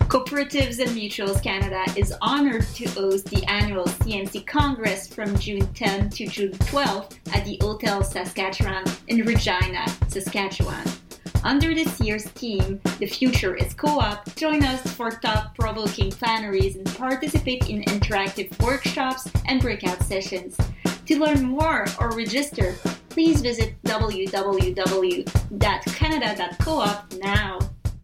Cooperatives and Mutuals Canada is honored to host the annual CNC Congress from June 10 to June 12 at the Hotel Saskatchewan in Regina, Saskatchewan. Under this year's theme, The Future is Co-op, join us for thought-provoking plenaries and participate in interactive workshops and breakout sessions. To learn more or register, please visit www.canada.coop now.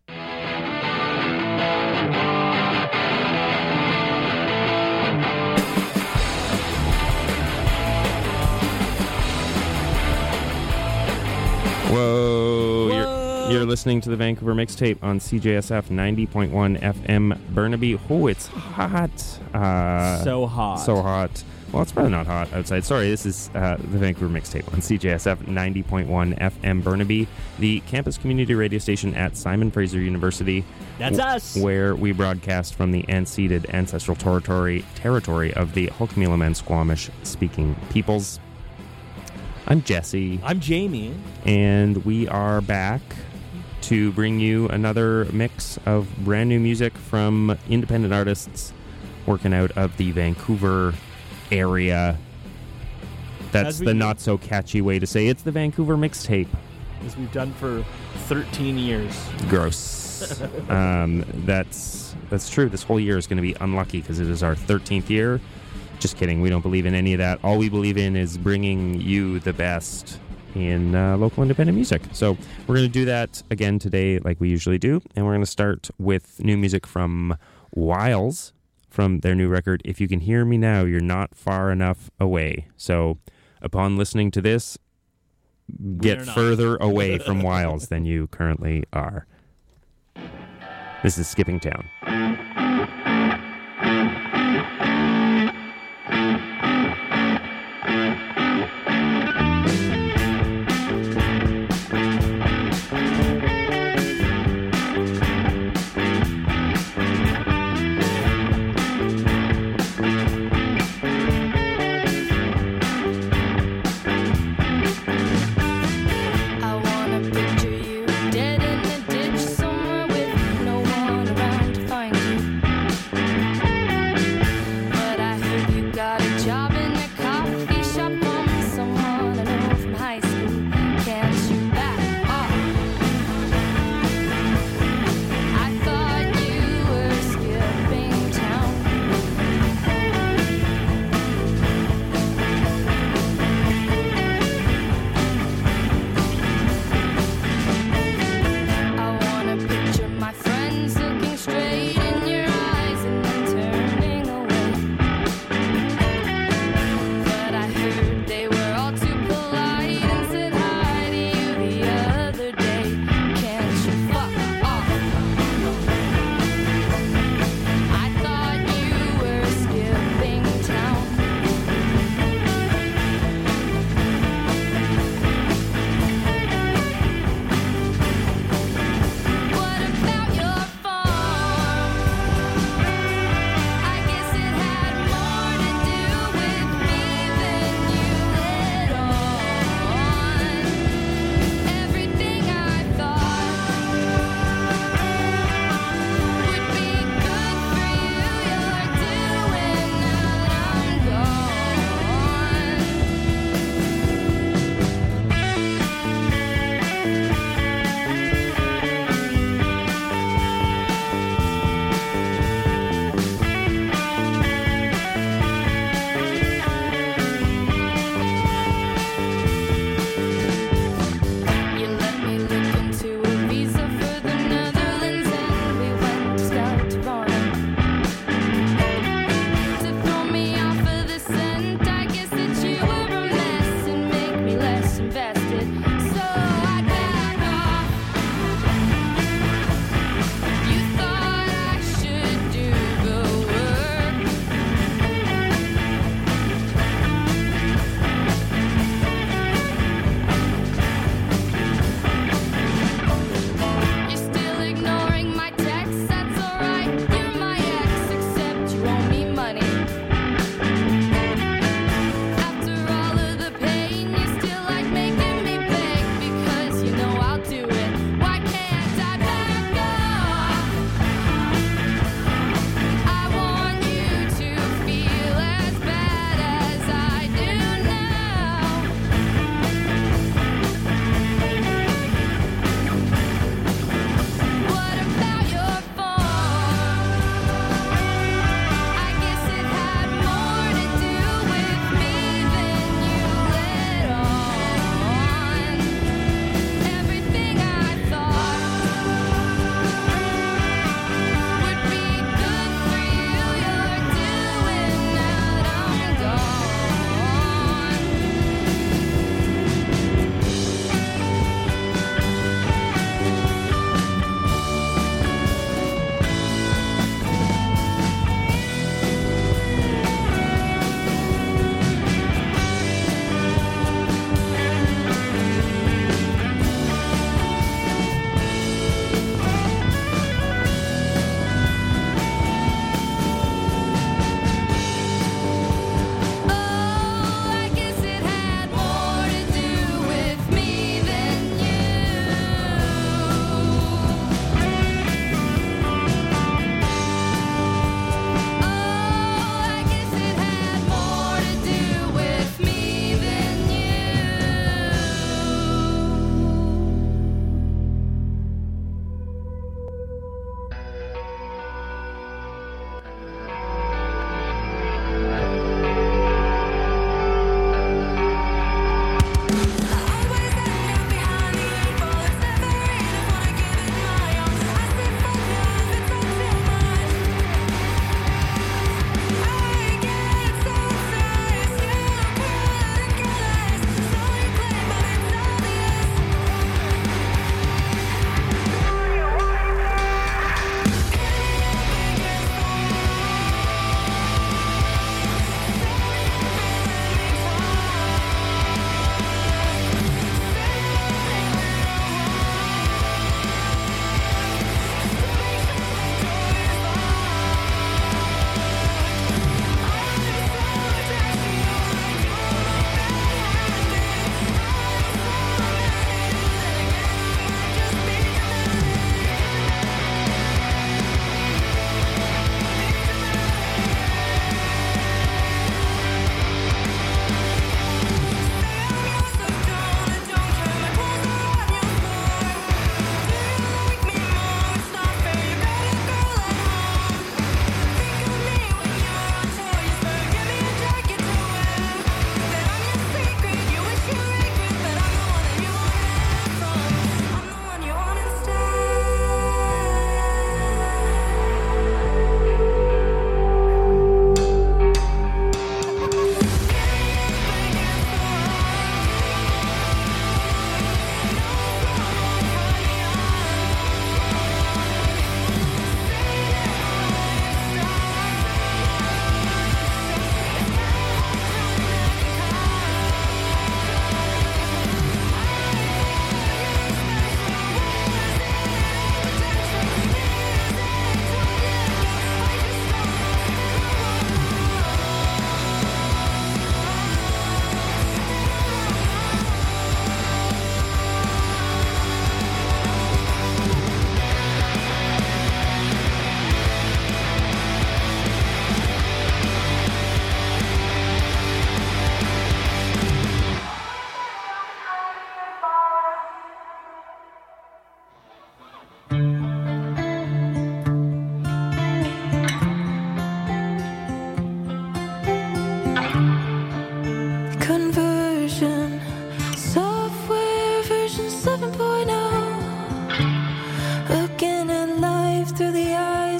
Whoa. You're listening to the Vancouver Mixtape on CJSF 90.1 FM Burnaby. Oh, it's hot. So hot. So hot. Well, it's probably not hot outside. Sorry, this is the Vancouver Mixtape on CJSF 90.1 FM Burnaby, the campus community radio station at Simon Fraser University. That's us! Where we broadcast from the unceded ancestral territory of the Hulkmeelam and Squamish-speaking peoples. I'm Jesse. I'm Jamie. And we are back to bring you another mix of brand new music from independent artists working out of the Vancouver area. That's the not so catchy way to say it's the Vancouver Mixtape. As we've done for 13 years. Gross. That's true. This whole year is going to be unlucky because it is our 13th year. Just kidding. We don't believe in any of that. All we believe in is bringing you the best in local independent music. So we're going to do that again today like we usually do. And we're going to start with new music from Wiles from their new record, If You Can Hear Me Now, You're Not Far Enough Away. So upon listening to this, get further away from Wiles than you currently are. This is Skipping Town. Find you.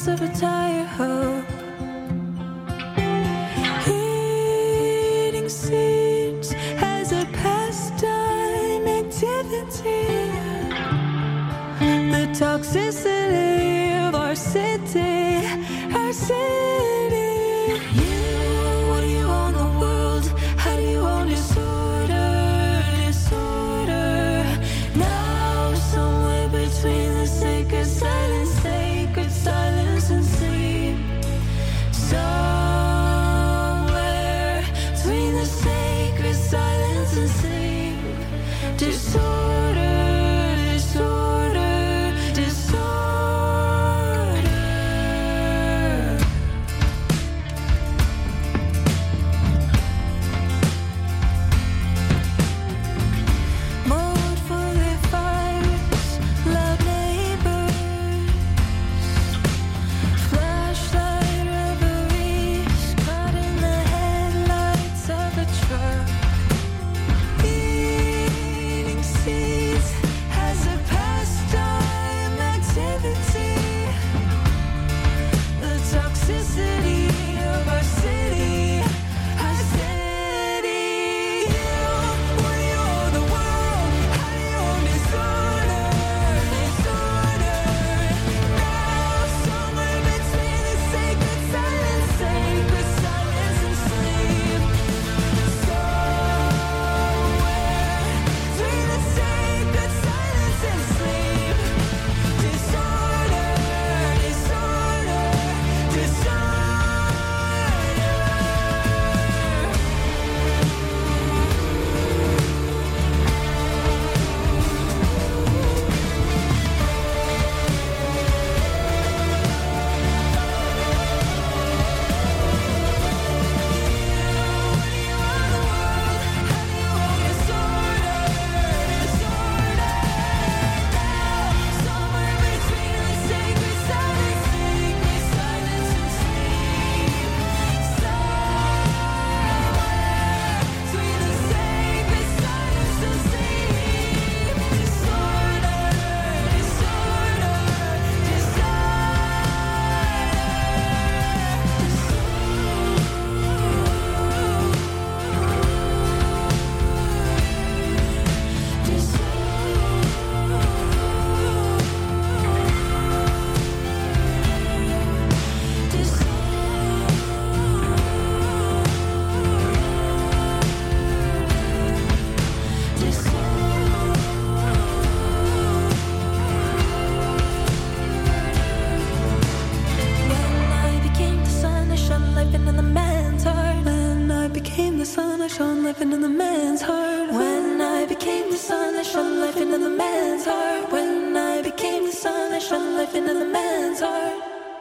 headlights of a tire hub. Eating seeds as a pastime activity. The toxicity of our city, our city. You, what do you own the world? How do you own disorder, disorder? Now somewhere between the sacred silence and sleep. Somewhere between the sacred silence and sleep. Disorder, disorder, disorder. Mode for the fires, loud neighbors. Flashlight reveries, caught in the headlights of a truck. Eating seeds as a pastime activity. The toxicity of our city, our city. You, what do you own the world? How do you own disorder, disorder? Now somewhere between the sacred silence and sleep. Somewhere between the sacred silence and sleep. Disorder, disorder, disorder. When I became the sun, I shone living in the man's heart. When I became the sun, I shone living in the man's heart. When I became the sun, I shone living in the man's heart. When I became the sun, I shone living in the man's heart.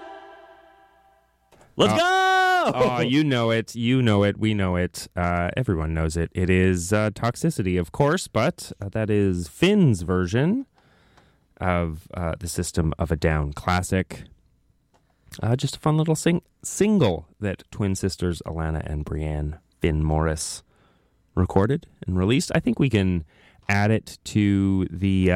Let's go! Oh, you know it. You know it. We know it. Everyone knows it. It is Toxicity, of course, but that is Finn's version of the System of a Down classic. Just a fun little single that twin sisters Alana and Brianne Finn Morris recorded and released. I think we can add it to the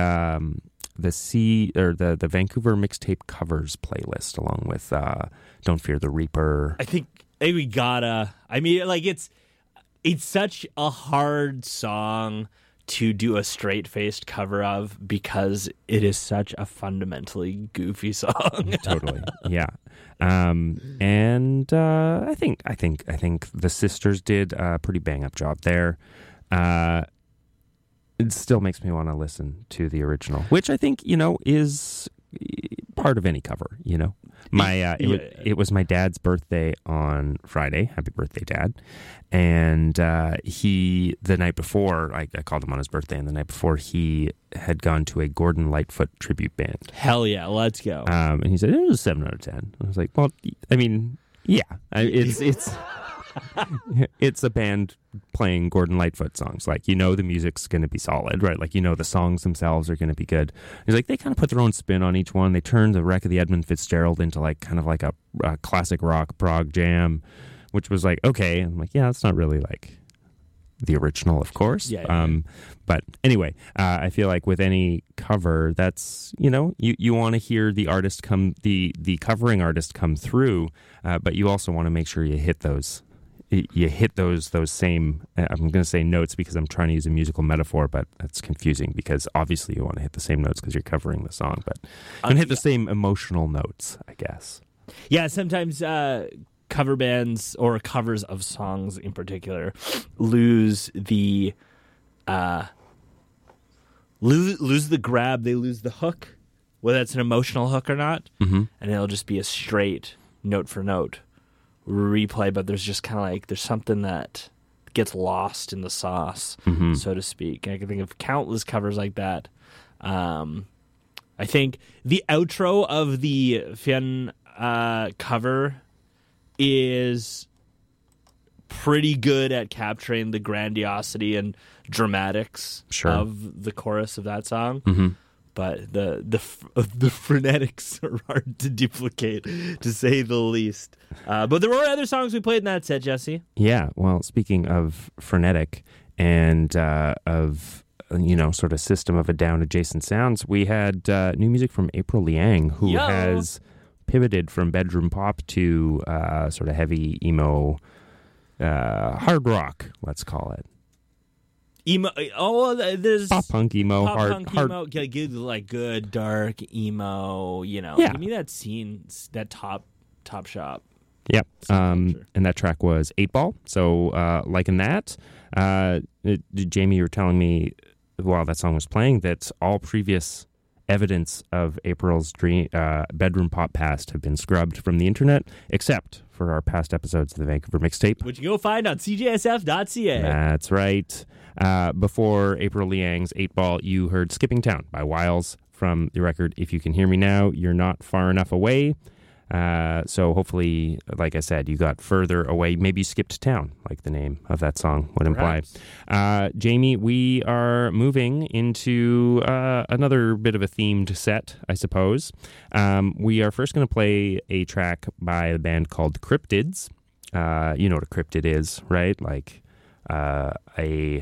Vancouver mixtape covers playlist along with Don't Fear the Reaper. I think we gotta. I mean, like it's such a hard song to do a straight-faced cover of because it is such a fundamentally goofy song. Totally, yeah. And I think the sisters did a pretty bang-up job there. It still makes me want to listen to the original, which I think, is part of any cover, It was my dad's birthday on Friday. Happy birthday, Dad. And the night before, I called him on his birthday, and the night before he had gone to a Gordon Lightfoot tribute band. Hell yeah, let's go. And he said, it was a 7 out of 10. I was like, well, I mean, yeah, it's... It's a band playing Gordon Lightfoot songs. Like, the music's going to be solid, right? Like, the songs themselves are going to be good. He's like, they kind of put their own spin on each one. They turned the Wreck of the Edmund Fitzgerald into kind of like a classic rock prog jam, which was like, okay. I'm like, yeah, it's not really like the original, of course. Yeah. But anyway, I feel like with any cover, that's, you want to hear the artist the covering artist come through, but you also want to make sure you hit those. You hit those same, I'm going to say notes because I'm trying to use a musical metaphor, but that's confusing because obviously you want to hit the same notes because you're covering the song, but you hit the same emotional notes, I guess. Yeah, sometimes cover bands or covers of songs in particular lose the grab, they lose the hook, whether it's an emotional hook or not, and it'll just be a straight note for note replay, but there's just kind of like there's something that gets lost in the sauce, so to speak. And I can think of countless covers like that. I think the outro of the Fien cover is pretty good at capturing the grandiosity and dramatics of the chorus of that song. But the frenetics are hard to duplicate, to say the least. But there were other songs we played in that set, Jesse. Yeah, well, speaking of frenetic and of, sort of System of a Down adjacent sounds, we had new music from April Liang, who has pivoted from bedroom pop to sort of heavy emo, hard rock, let's call it. Emo. Oh, there's pop punk emo, hard emo, like good dark emo. Yeah. Give me that scene, that top shop. Yep. And that track was 8 Ball. So, liking that. Jamie, you were telling me while that song was playing that all previous evidence of April's bedroom pop past have been scrubbed from the internet, except for our past episodes of the Vancouver Mixtape, which you can go find on cjsf.ca. That's right. Before April Liang's 8 Ball, you heard Skipping Town by Wiles from the record If You Can Hear Me Now, You're Not Far Enough Away. So hopefully, like I said, you got further away. Maybe you skipped town, like the name of that song would imply. Jamie, we are moving into another bit of a themed set, I suppose. We are first going to play a track by a band called Cryptids. You know what a cryptid is, right? Like a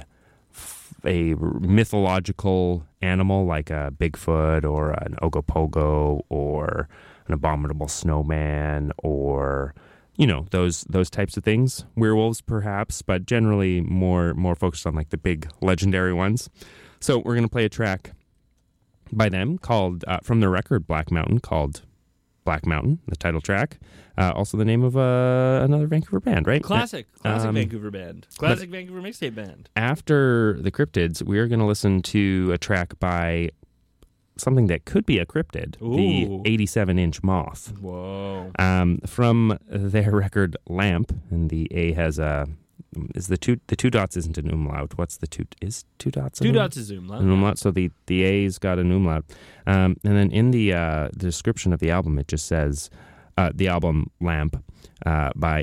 mythological animal like a Bigfoot or an Ogopogo or an abominable snowman or, those types of things. Werewolves, perhaps, but generally more focused on like the big legendary ones. So we're going to play a track by them called, from their record Black Mountain, called Black Mountain, the title track. Also the name of another Vancouver band, right? Classic Vancouver band. Classic Vancouver mixtape band. After the Cryptids, we are going to listen to a track by something that could be a cryptid, the 87-inch Moth. Whoa. From their record Lamp, and the A has the two dots isn't an umlaut. What's the two? Is 2 dots? Two dots is umlaut. An umlaut. So the A's got an umlaut. And then in the description of the album, it just says the album Lamp by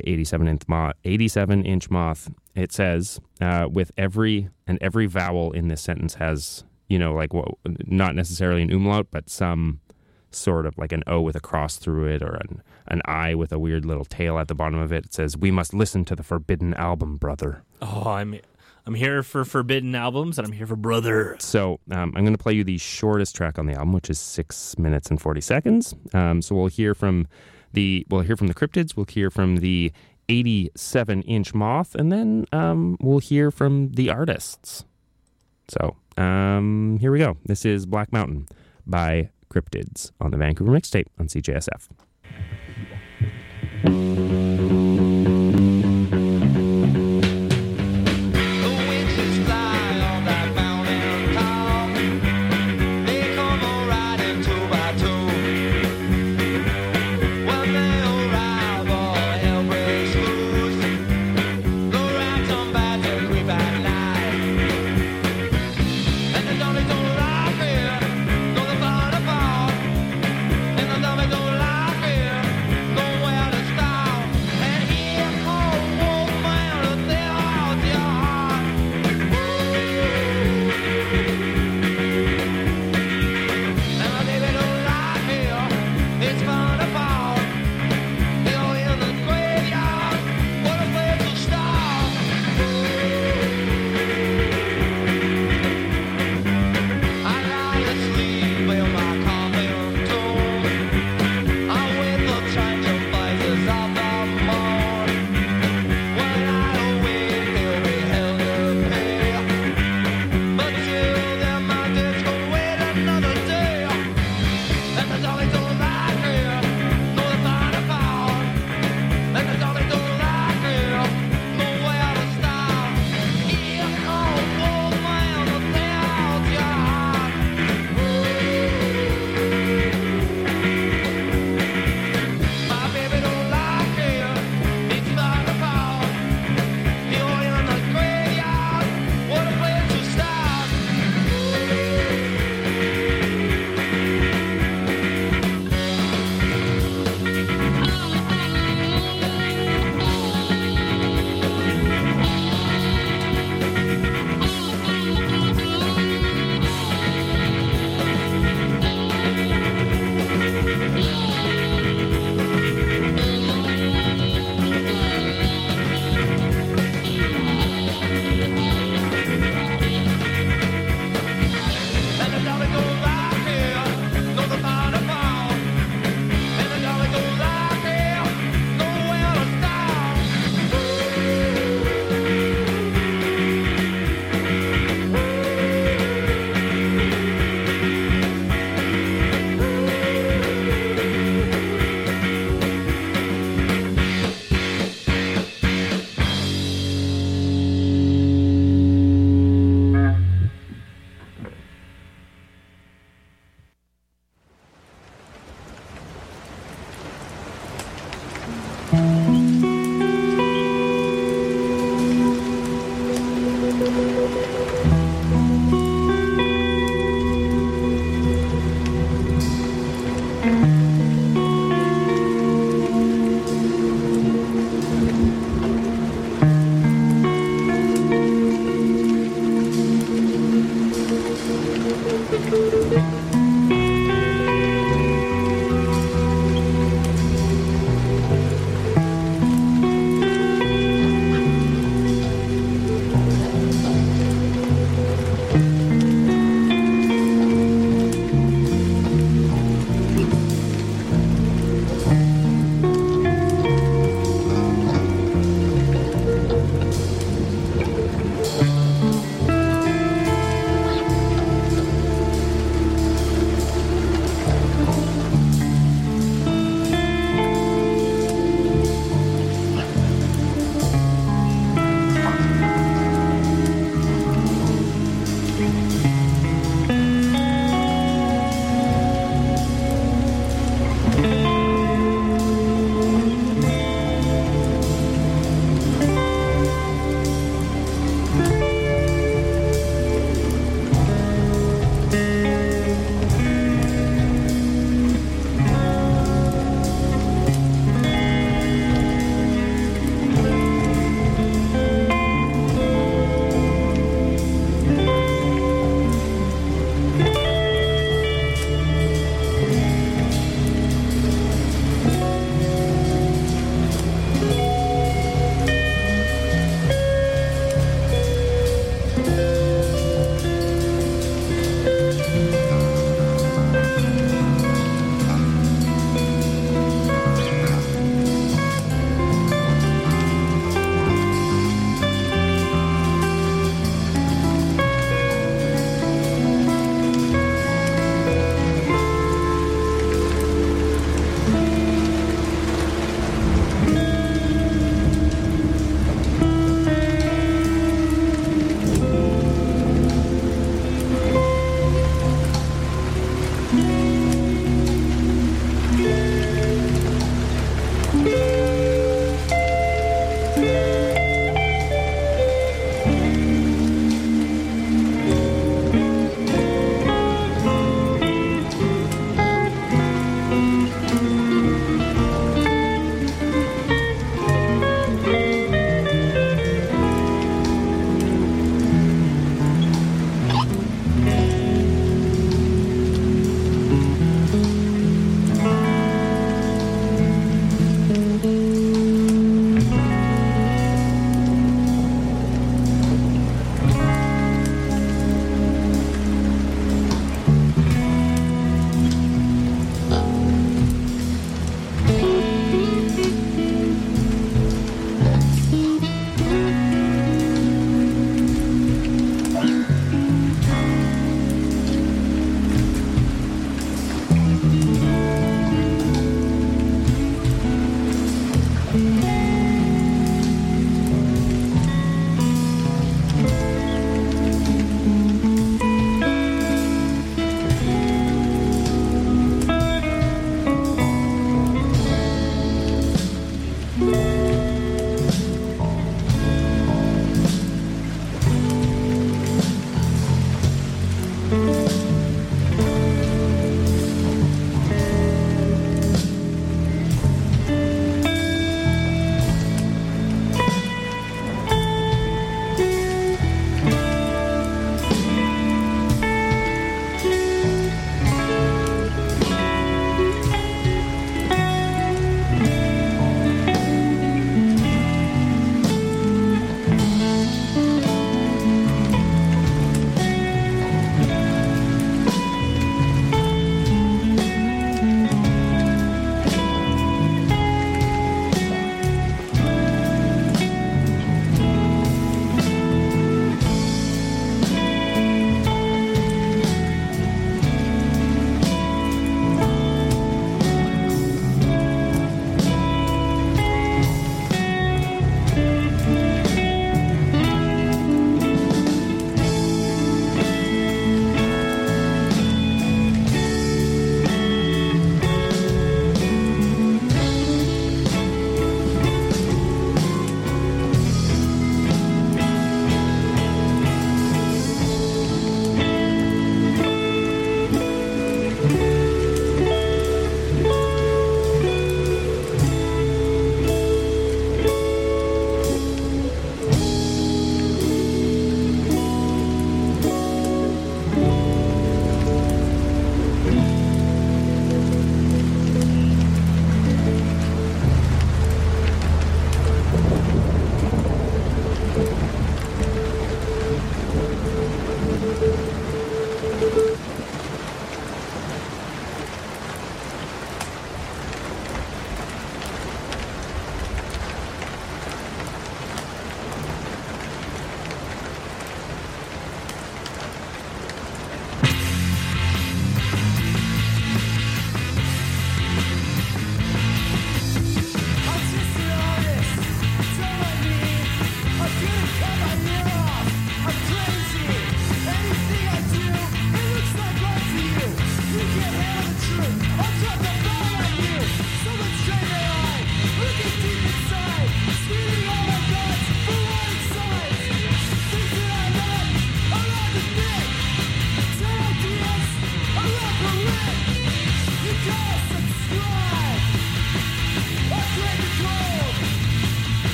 87-inch Moth. It says with every vowel in this sentence has, not necessarily an umlaut, but some sort of like an O with a cross through it or an I with a weird little tail at the bottom of it. It says, "We must listen to the forbidden album, brother." Oh, I'm here for forbidden albums, and I'm here for brother. So I'm going to play you the shortest track on the album, which is 6 minutes and 40 seconds. So we'll hear from the Cryptids, we'll hear from the 87-inch Moth, and then we'll hear from the artists. So here we go. This is Black Mountain by Cryptids on the Vancouver Mixtape on CJSF. Stop.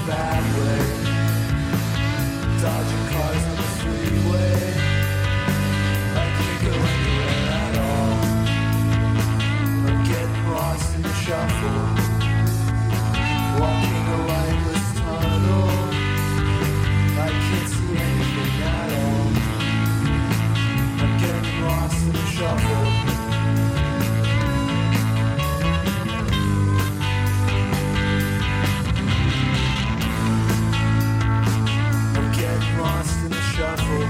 bad way. Dodging cars on the freeway. I can't go anywhere at all. I'm getting lost in the shuffle. Walking a lightless tunnel. I can't see anything at all. I'm getting lost in the shuffle. I'm getting lost in the shuffle.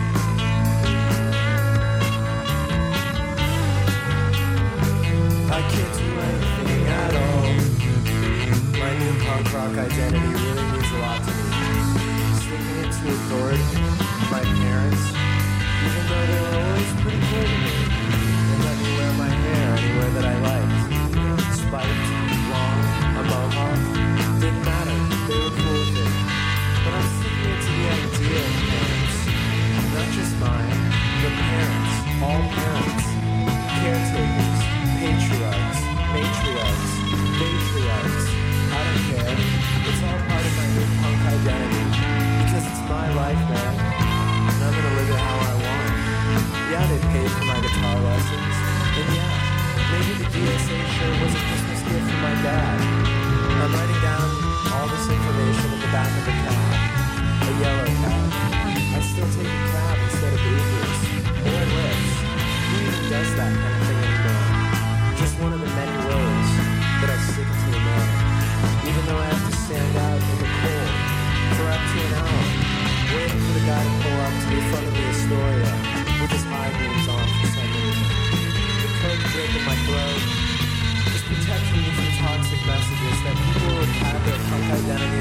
I can't do anything at all. My new punk rock identity really means a lot to me. Sneaking into authority, my parents, even though they were always pretty cool to me, they let me wear my hair anywhere that I liked. Spiked, long, a mohawk, didn't matter, they were cool with it. But I'm sneaking into the idea of parents, not just mine, but parents, all parents, caretakers, patriarchs, matriarchs, matriarchs. I don't care. It's all part of my new punk identity. Because it's my life, man. And I'm gonna live it how I want. Yeah, they paid for my guitar lessons. And yeah, maybe the DSA shirt was a Christmas gift from my dad. I'm writing down all this information at the back of the cab. A yellow cab. I still take a cab instead of Ubers. Or Lyft. Who even does that kind of